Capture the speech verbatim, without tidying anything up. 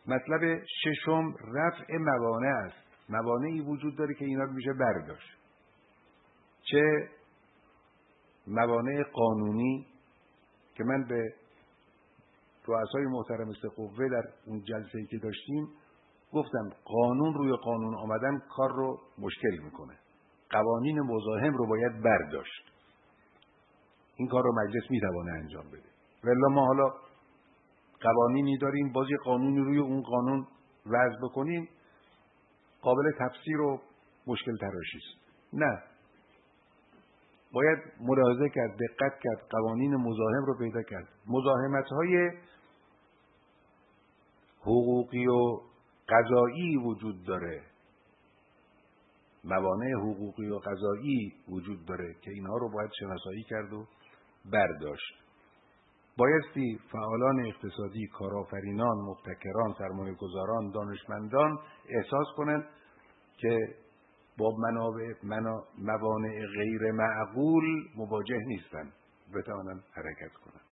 مطلب ششم رفع موانع است. موانعی وجود داره که اینا رو میشه برداشت، چه موانع قانونی که من به رؤسای محترم است قوه در اون جلسه‌ای که داشتیم گفتم قانون روی قانون آمدن کار رو مشکل میکنه، قوانین مزاحم رو باید برداشت. این کار رو مجلس میتوانه انجام بده. ولی ما حالا قوانینی داریم، باز یه قانونی روی اون قانون وضع بکنیم قابل تفسیر و مشکل تراشی است. نه، باید ملاحظه کرد، دقت کرد، قوانین مزاحم رو پیدا کرد. مزاحمت‌های حقوقی و قضایی وجود داره، موانع حقوقی و قضایی وجود داره که اینها رو باید شناسایی کرد و برداشت. بایستی فعالان اقتصادی، کارآفرینان، مبتکران، سرمایه‌گذاران، دانشمندان احساس کنند که با منابع موانع غیر معقول مواجه نیستند، بتوانند حرکت کنند.